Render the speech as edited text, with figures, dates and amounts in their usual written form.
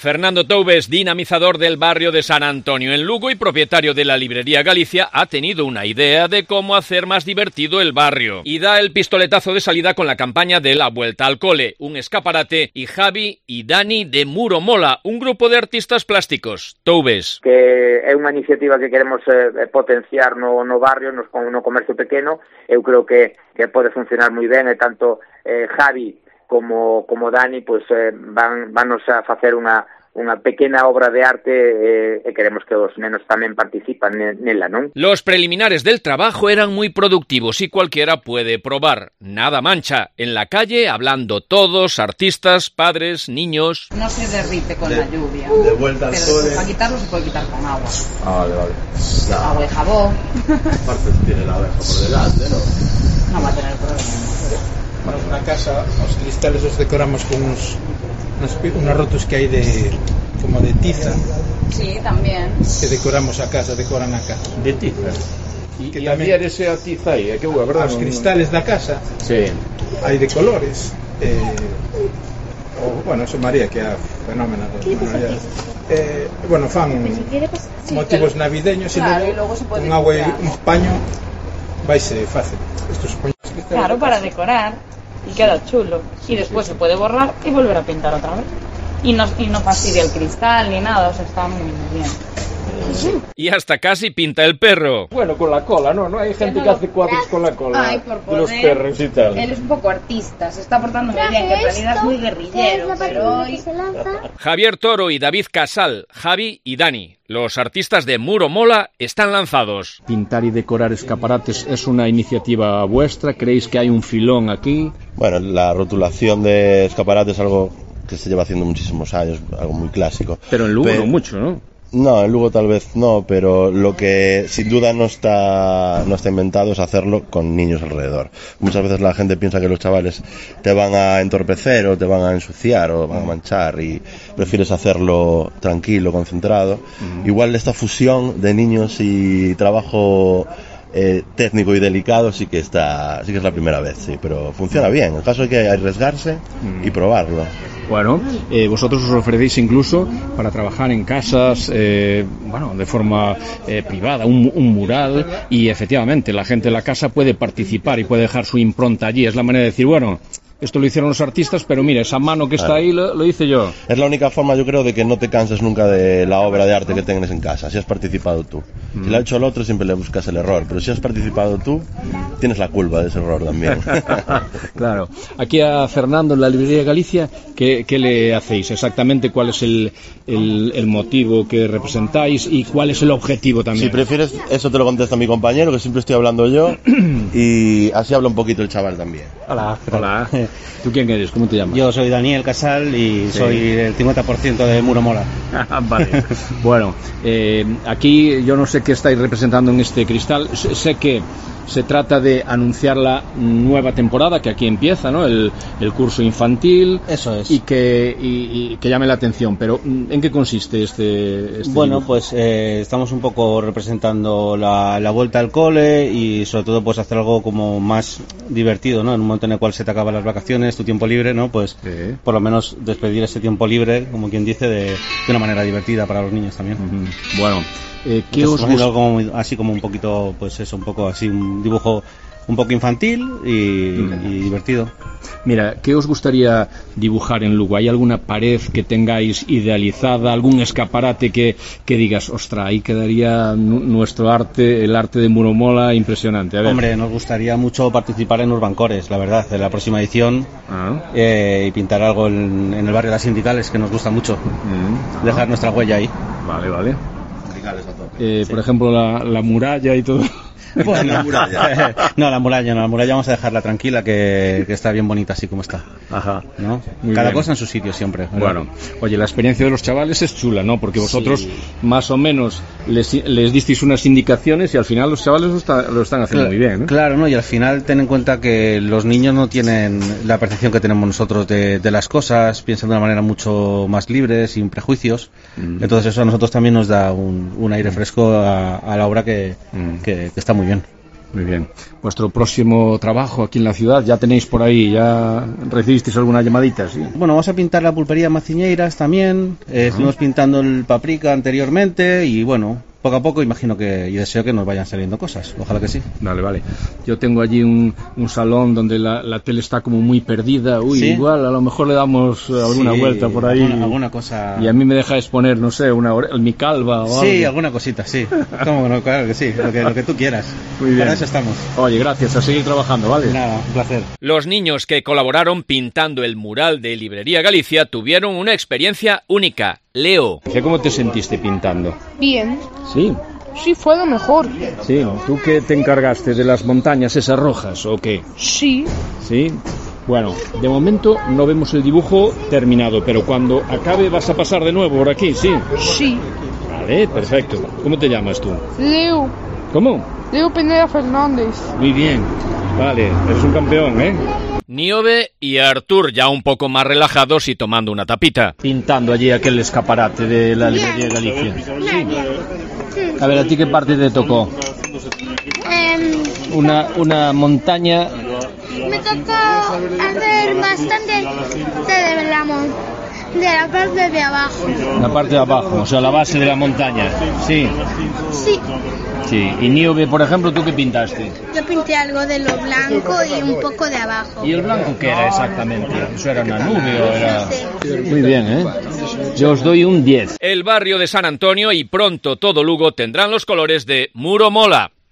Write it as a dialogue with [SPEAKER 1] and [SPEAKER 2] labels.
[SPEAKER 1] Fernando Toubes, dinamizador del barrio de San Antonio en Lugo y propietario de la librería Galicia, ha tenido una idea de cómo hacer más divertido el barrio y da el pistoletazo de salida con la campaña de La Vuelta al Cole, un escaparate, y Javi y Dani de Muro Mola, un grupo de artistas plásticos. Toubes.
[SPEAKER 2] Que é unha iniciativa que queremos potenciar no barrio, no comercio pequeno. Eu creo que pode funcionar moi ben, e tanto Javi como Dani pues vanos a facer unha pequena obra de arte e queremos que os nenos tamén participan nela, non?
[SPEAKER 1] Los preliminares del trabajo eran muy productivos y cualquiera puede probar. Nada mancha. En la calle, hablando todos, artistas, padres, niños.
[SPEAKER 3] No se derrite con la lluvia.
[SPEAKER 4] De vuelta al cole.
[SPEAKER 3] Para quitarlo se puede quitar con agua.
[SPEAKER 4] Ah, vale. No.
[SPEAKER 3] Agua y jabón.
[SPEAKER 4] Aparte tiene la abeja por delante, ¿no?
[SPEAKER 3] No va a tener problema.
[SPEAKER 5] Bueno, na casa os cristales os decoramos con unos rotos que hai como de tiza.
[SPEAKER 3] Sí, tamén.
[SPEAKER 5] Que decoramos a casa, decoran a casa.
[SPEAKER 4] De tiza.
[SPEAKER 5] E
[SPEAKER 4] tamén adhiérese a tiza aí, que boa, verdade?
[SPEAKER 5] Os cristales da casa.
[SPEAKER 4] Sí.
[SPEAKER 5] Hai de colores. Bueno, eso María, que é a fenómena dos manualidades. Bueno, fan motivos navideños e logo un agua e un paño vaise fácil.
[SPEAKER 3] Claro, para decorar y queda chulo. Y después se puede borrar y volver a pintar otra vez. Y no fastidia el cristal ni nada, o sea, está muy bien.
[SPEAKER 1] Y hasta casi pinta el perro.
[SPEAKER 4] Bueno, con la cola, ¿no? No hay gente que hace cuadros con la cola.
[SPEAKER 3] Ay, por
[SPEAKER 4] de los perros y tal.
[SPEAKER 3] Él es un poco artista, se está portando muy bien, que en realidad es muy guerrillero, pero hoy...
[SPEAKER 1] Javier Toro y David Casal, Javi y Dani, los artistas de Muro Mola, están lanzados.
[SPEAKER 6] Pintar y decorar escaparates es una iniciativa vuestra, ¿creéis que hay un filón aquí?
[SPEAKER 7] Bueno, la rotulación de escaparates es algo que se lleva haciendo muchísimos años, algo muy clásico.
[SPEAKER 6] Pero en Lugo no mucho, ¿no?
[SPEAKER 7] No, en Lugo tal vez no, pero lo que sin duda no está inventado es hacerlo con niños alrededor. Muchas veces la gente piensa que los chavales te van a entorpecer o te van a ensuciar o van a manchar y prefieres hacerlo tranquilo, concentrado. Igual esta fusión de niños y trabajo técnico y delicado sí que es la primera vez, sí, pero funciona bien. El caso hay que arriesgarse y probarlo.
[SPEAKER 6] Bueno, vosotros os ofrecéis incluso para trabajar en casas, de forma privada, un mural, y efectivamente la gente de la casa puede participar y puede dejar su impronta allí. Es la manera de decir, bueno, esto lo hicieron los artistas, pero mira, esa mano que está ahí lo hice yo.
[SPEAKER 7] Es la única forma, yo creo, de que no te canses nunca de la obra de arte que tengas en casa, si has participado tú. Si lo ha hecho el otro, siempre le buscas el error, pero si has participado tú, tienes la culpa de ese error también.
[SPEAKER 6] Claro. Aquí a Fernando, en la librería Galicia, ¿qué le hacéis? Exactamente, ¿cuál es el motivo que representáis y cuál es el objetivo también?
[SPEAKER 7] Si prefieres, eso te lo contesta mi compañero, que siempre estoy hablando yo, y así habla un poquito el chaval también.
[SPEAKER 6] Hola. ¿Tú quién eres? ¿Cómo te llamas?
[SPEAKER 8] Yo soy Daniel Casal y soy el 50% de Muro Mola.
[SPEAKER 6] Vale. Bueno, aquí yo no sé qué estáis representando en este cristal. Sé que se trata de anunciar la nueva temporada que aquí empieza, ¿no? El curso infantil.
[SPEAKER 8] Eso es.
[SPEAKER 6] Y que llame la atención. Pero ¿en qué consiste este
[SPEAKER 8] bueno,
[SPEAKER 6] dibujo?
[SPEAKER 8] pues estamos un poco representando la vuelta al cole y sobre todo pues hacer algo como más divertido, ¿no? En un momento en el cual se te acaban las vacaciones, tu tiempo libre, ¿no? Pues por lo menos despedir ese tiempo libre, como quien dice, de una manera divertida para los niños también.
[SPEAKER 6] Bueno, ¿qué os gusta?
[SPEAKER 8] Algo así como un poquito, pues eso, un poco así, un dibujo un poco infantil y divertido.
[SPEAKER 6] Mira, ¿qué os gustaría dibujar en Lugo? ¿Hay alguna pared que tengáis idealizada, algún escaparate que digas, ostras, ahí quedaría nuestro arte, el arte de Muro Mola, impresionante? A ver.
[SPEAKER 8] Hombre, nos gustaría mucho participar en Urbancores, la verdad, en la próxima edición, y pintar algo en el barrio de las Sindicales, que nos gusta mucho, dejar nuestra huella ahí.
[SPEAKER 6] Vale. Por ejemplo, la muralla y todo.
[SPEAKER 8] Bueno, la muralla vamos a dejarla tranquila, que está bien bonita así como está.
[SPEAKER 6] Ajá.
[SPEAKER 8] ¿No?
[SPEAKER 6] Muy
[SPEAKER 8] Cada
[SPEAKER 6] bien.
[SPEAKER 8] cosa en su sitio siempre.
[SPEAKER 6] Bueno, oye, la experiencia de los chavales es chula, ¿no? Porque vosotros más o menos les disteis unas indicaciones y al final los chavales lo están haciendo muy bien, ¿no?
[SPEAKER 8] Claro, ¿no? Y al final ten en cuenta que los niños no tienen la percepción que tenemos nosotros de las cosas, piensan de una manera mucho más libre, sin prejuicios. Entonces eso a nosotros también nos da un aire fresco a la obra que está muy bien.
[SPEAKER 6] Muy bien. ¿Vuestro próximo trabajo aquí en la ciudad? ¿Ya tenéis por ahí? ¿Ya recibisteis alguna llamadita? ¿Sí?
[SPEAKER 8] Bueno, vamos a pintar la pulpería Maciñeiras también. Estuvimos pintando el Paprika anteriormente y bueno, poco a poco imagino que y deseo que nos vayan saliendo cosas. Ojalá que sí.
[SPEAKER 6] Vale. Yo tengo allí un salón donde la tele está como muy perdida. Uy, ¿sí? Igual a lo mejor le damos alguna vuelta por ahí.
[SPEAKER 8] Alguna cosa.
[SPEAKER 6] Y a mí me dejáis poner, no sé, mi calva o algo.
[SPEAKER 8] Sí, alguna cosita, sí. Cómo no, claro que sí, lo que tú quieras.
[SPEAKER 6] Muy bien.
[SPEAKER 8] Para eso estamos.
[SPEAKER 6] Oye, gracias, a seguir trabajando, ¿vale?
[SPEAKER 8] Nada, un placer.
[SPEAKER 1] Los niños que colaboraron pintando el mural de Librería Galicia tuvieron una experiencia única. Leo.
[SPEAKER 6] ¿Cómo te sentiste pintando?
[SPEAKER 9] Bien.
[SPEAKER 6] ¿Sí?
[SPEAKER 9] Sí, fue lo mejor.
[SPEAKER 6] Sí, ¿tú qué te encargaste? ¿De las montañas esas rojas o qué?
[SPEAKER 9] Sí.
[SPEAKER 6] ¿Sí? Bueno, de momento no vemos el dibujo terminado, pero cuando acabe vas a pasar de nuevo por aquí, ¿sí?
[SPEAKER 9] Sí.
[SPEAKER 6] Vale, perfecto. ¿Cómo te llamas tú?
[SPEAKER 9] Leo.
[SPEAKER 6] ¿Cómo?
[SPEAKER 9] Leo Pineda Fernández.
[SPEAKER 6] Muy bien. Vale, eres un campeón, ¿eh?
[SPEAKER 1] Niobe y Artur ya un poco más relajados y tomando una tapita.
[SPEAKER 6] Pintando allí aquel escaparate de la Librería Galicia. Sí. A ver, ¿a ti qué parte te tocó? Una montaña.
[SPEAKER 10] Me tocó hacer bastante de la parte de abajo.
[SPEAKER 6] La parte de abajo, o sea, la base de la montaña. Sí.
[SPEAKER 10] Sí.
[SPEAKER 6] Sí. Y Niobe, por ejemplo, ¿tú qué pintaste?
[SPEAKER 10] Yo pinté algo de lo blanco y un poco de abajo.
[SPEAKER 6] ¿Y el blanco qué era exactamente? ¿Eso era una nube o era...?
[SPEAKER 10] No sé.
[SPEAKER 6] Muy bien, ¿eh? Yo os doy un 10.
[SPEAKER 1] El barrio de San Antonio y pronto todo Lugo tendrán los colores de Muro Mola.